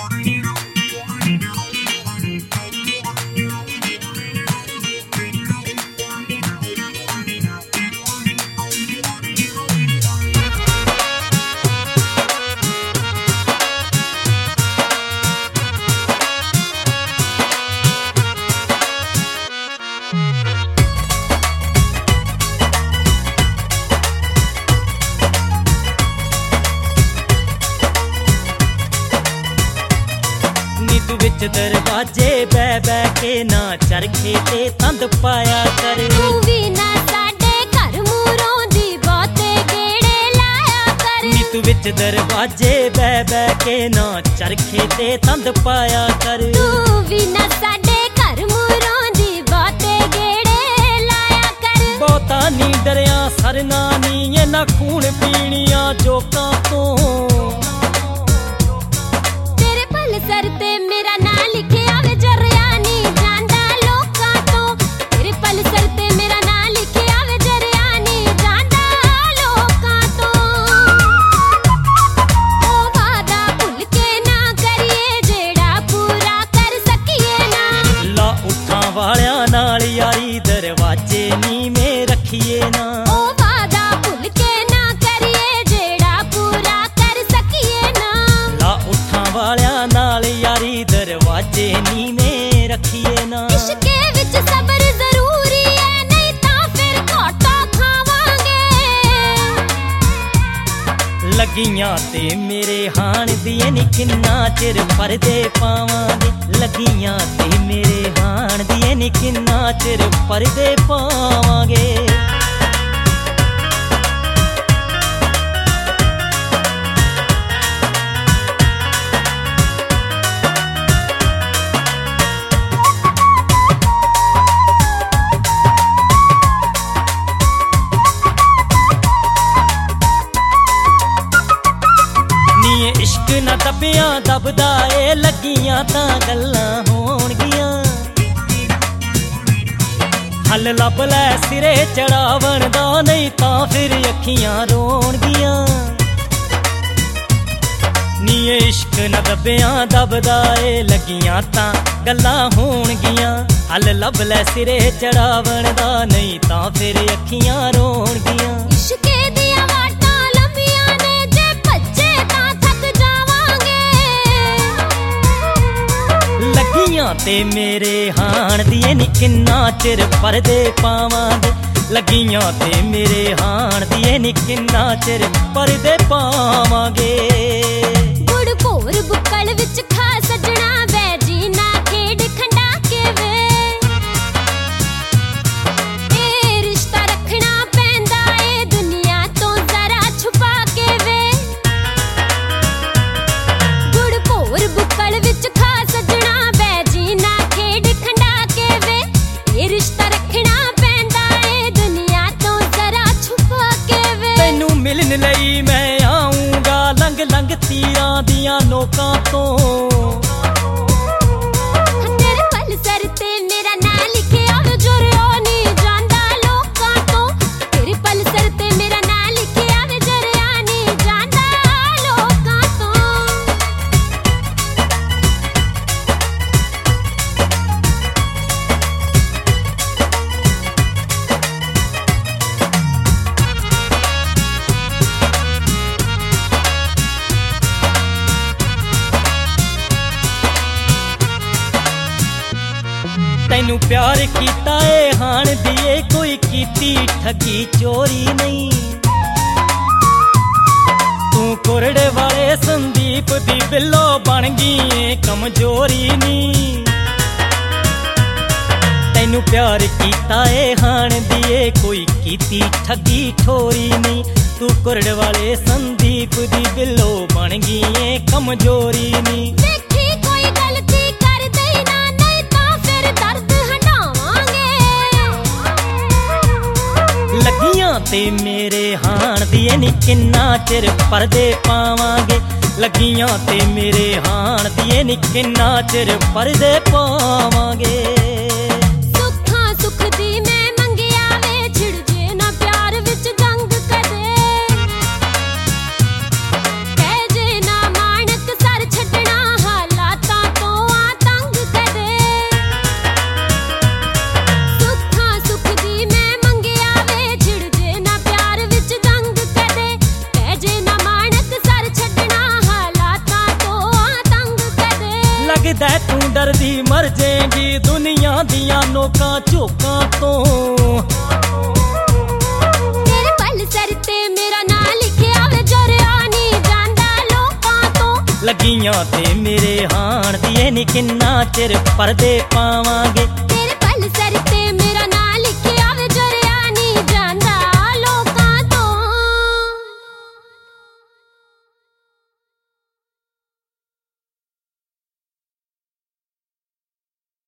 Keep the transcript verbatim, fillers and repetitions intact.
तू विच दरवाजे बह बह के ना चरखे ते तंद पाया कर। तू भी ना साडे घर मूरों दी बहुते गेड़े लाया कर। नी तू विच दरवाजे बह बह के ना चरखे ते तंद पाया कर। तू भी ना साडे घर मूरों दी बहुते गेड़े लाया कर। बहुता नी डरिया सरना नी ये ना खून पीनिया जोकां तो। तेरे पल सर ते मेरा ना लिखिया वे जरिया नी जांदा लोकां तो। तेरे पल सर ते मेरा ना लिखिया वे जरिया नी जांदा लोकां तो। ओ वादा भुल के ना करिए जेड़ा पूरा कर सकिए ना। ला उठां वालियां नाल यारी दरवाजे नी में रखिए ना। ओ वादा भुल के ना करिए जेड़ा पूरा कर सकिए ना। ला उठां वालियां नाल यारी दरवाजे नी में रखिए ना। इश्के विच सबर जरूरी है नहीं तां फिर घाटा खावांगे। लगियां ते मेरे हाण दिए नी किन्ना चिर परदे पावांगे। लगियां ते मेरे हाण दिए नी किन्ना चिर परदे पावांगे। इश्क ना दबिया दबदा ए लगियां तां गल्लां होणगियां। हल लब लै सिरे चढ़ावण दा नहीं तां फिर अखियां रोणगियां। नी इश्क ना दबिया दबदा ए लगियां तां गल्लां होणगियां। हल लब लै सिरे चढ़ावण दा नहीं तां फिर अखियां रोणगियां। इश्के दियां वाटां लंबियां ने जे भज्जे तां थक जावांगे। लगियां ते मेरे हाण दिए नी किन्ना चिर परदे पावांगे। लगियां ते मेरे हाण दिए नी किन्ना चिर परदे पावांगे। गुड़ भोर बुक्कल विच खा सजना वे जी ना खेड खंडा के वे। ए रिश्ता रखना पैंदा ए दुनिया तो जरा छुपा के वे। गुड़ भोर बुक्कल विच खा सजना वे जी ना खेड खंडा के वे। ए रिश्ता रखना पैंदा ए दुनिया तो जरा छुपा के वे। तैनू मिलन लई मैं आऊंगा लंघ लंघ तीरां दियां नोकां तो। तेरे पल सर ते मेरा ना लिखिया वे जरिया नी जांदा लोकां तो। तेरे पल सर ते मेरा ना लिखिया वे जरिया नी जांदा लोकां तो। तैनू प्यार कीता ए हाण दिए कोई कीती ठगी चोरी नहीं। तू कोरड़े वाले संदीप दी बिल्लो बन गई ए कमजोरी नी। तैनू प्यार कीता ए हाण दिए कोई कीती ठगी ठोरी नहीं। तू कोरड़े वाले संदीप दी बिल्लो बन गई ए कमजोरी नी। देखी कोई गलती कर दई ना नहीं तां फिर दर्द हटावांगे। लगियां ते मेरे हाण दिए नी किन्ना चिर परदे पावांगे। लगियां ते मेरे हाण दिए नी किन्ना चिर परदे पावांगे। सुखां सुख दी मैं मंगिया वे छिड़ जे ना प्यार विच जंग कदे। कह जे ना माणक सर छड्डना हाला लगदा तू डरदी मर जाएगी दुनिया दियां नोकां झोकां तो तेरे पलसर ते मेरा नाम लिखिया वे जरिया नहीं जांदा लोकां तो लगियां ते मेरे हाण दिए नी किन्ना चिर परदे पावांगे